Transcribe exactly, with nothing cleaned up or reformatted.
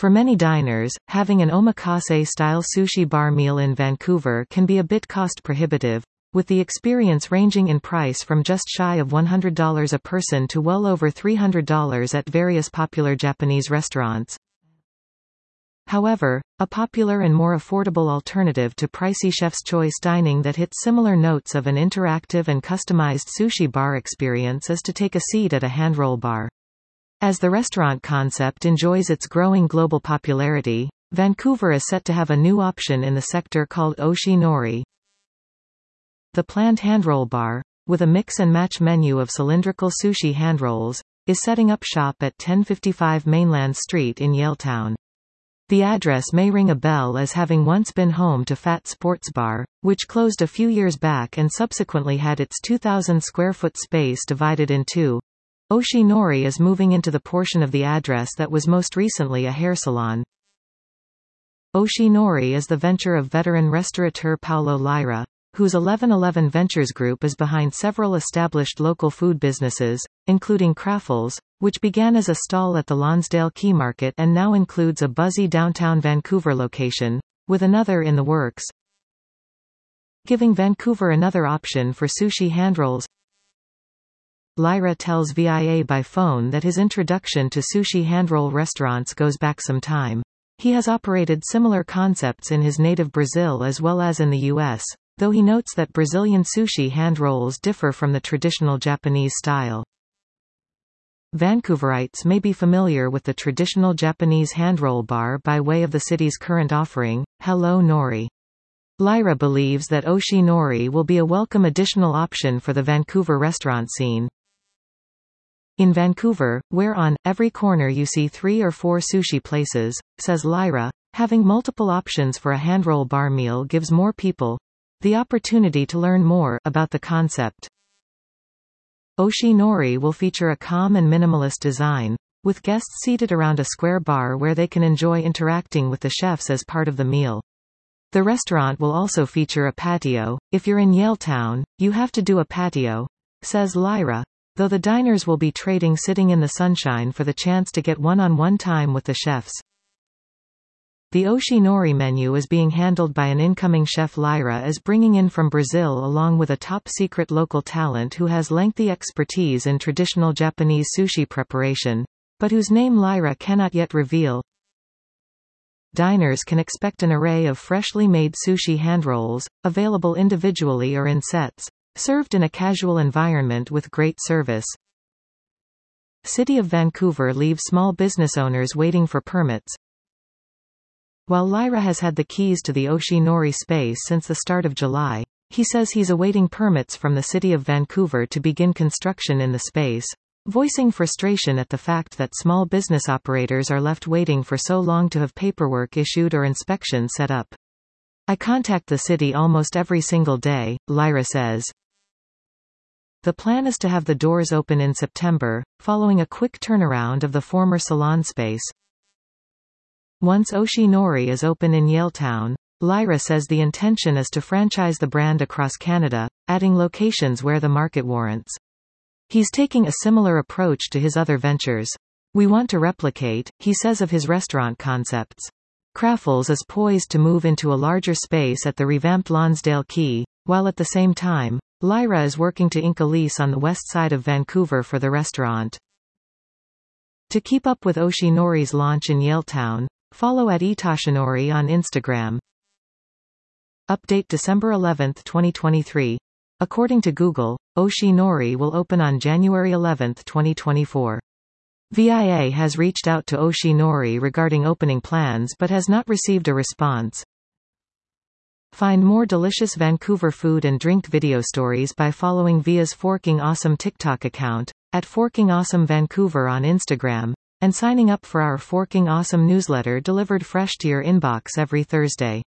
For many diners, having an omakase-style sushi bar meal in Vancouver can be a bit cost-prohibitive, with the experience ranging in price from just shy of one hundred dollars a person to well over three hundred dollars at various popular Japanese restaurants. However, a popular and more affordable alternative to pricey chef's choice dining that hits similar notes of an interactive and customized sushi bar experience is to take a seat at a handroll bar. As the restaurant concept enjoys its growing global popularity, Vancouver is set to have a new option in the sector called Oshi Nori. The planned handroll bar, with a mix-and-match menu of cylindrical sushi handrolls, is setting up shop at ten fifty-five Mainland Street in Yaletown. The address may ring a bell as having once been home to Fat Sports Bar, which closed a few years back and subsequently had its two thousand square foot space divided in two. Oshi Nori is moving into the portion of the address that was most recently a hair salon. Oshi Nori is the venture of veteran restaurateur Paulo Lyra, whose eleven eleven Ventures Group is behind several established local food businesses, including Craffles, which began as a stall at the Lonsdale Quay Market and now includes a buzzy downtown Vancouver location, with another in the works, giving Vancouver another option for sushi handrolls. Lyra tells V I A by phone that his introduction to sushi handroll restaurants goes back some time. He has operated similar concepts in his native Brazil as well as in the U S, though he notes that Brazilian sushi handrolls differ from the traditional Japanese style. Vancouverites may be familiar with the traditional Japanese handroll bar by way of the city's current offering, Hello Nori. Lyra believes that Oshi Nori will be a welcome additional option for the Vancouver restaurant scene. In Vancouver, where on every corner you see three or four sushi places, says Lyra, having multiple options for a handroll bar meal gives more people the opportunity to learn more about the concept. Oshi Nori will feature a calm and minimalist design, with guests seated around a square bar where they can enjoy interacting with the chefs as part of the meal. The restaurant will also feature a patio. If you're in Yaletown, you have to do a patio, says Lyra, though the diners will be trading sitting in the sunshine for the chance to get one-on-one time with the chefs. The Oshi Nori menu is being handled by an incoming chef Lyra is bringing in from Brazil along with a top-secret local talent who has lengthy expertise in traditional Japanese sushi preparation, but whose name Lyra cannot yet reveal. Diners can expect an array of freshly made sushi handrolls, available individually or in sets, served in a casual environment with great service. City of Vancouver leaves small business owners waiting for permits. While Lyra has had the keys to the Oshi Nori space since the start of July, he says he's awaiting permits from the City of Vancouver to begin construction in the space, voicing frustration at the fact that small business operators are left waiting for so long to have paperwork issued or inspections set up. I contact the city almost every single day, Lyra says. The plan is to have the doors open in September, following a quick turnaround of the former salon space. Once Oshi Nori is open in Yaletown, Lyra says the intention is to franchise the brand across Canada, adding locations where the market warrants. He's taking a similar approach to his other ventures. We want to replicate, he says of his restaurant concepts. Craffles is poised to move into a larger space at the revamped Lonsdale Quay, while at the same time, Lyra is working to ink a lease on the west side of Vancouver for the restaurant. To keep up with Oshi Nori's launch in Yaletown, follow at Itashinori on Instagram. Update December eleventh twenty twenty-three. According to Google, Oshi Nori will open on January eleventh twenty twenty-four. V I A has reached out to Oshi Nori regarding opening plans but has not received a response. Find more delicious Vancouver food and drink video stories by following Via's Forking Awesome TikTok account, at Forking Awesome Vancouver on Instagram, and signing up for our Forking Awesome newsletter delivered fresh to your inbox every Thursday.